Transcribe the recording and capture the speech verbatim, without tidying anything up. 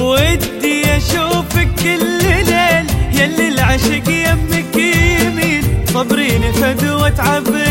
ودي اشوفك كل ليل، يلي العشق يمك يمين، صبرين فدوة عبد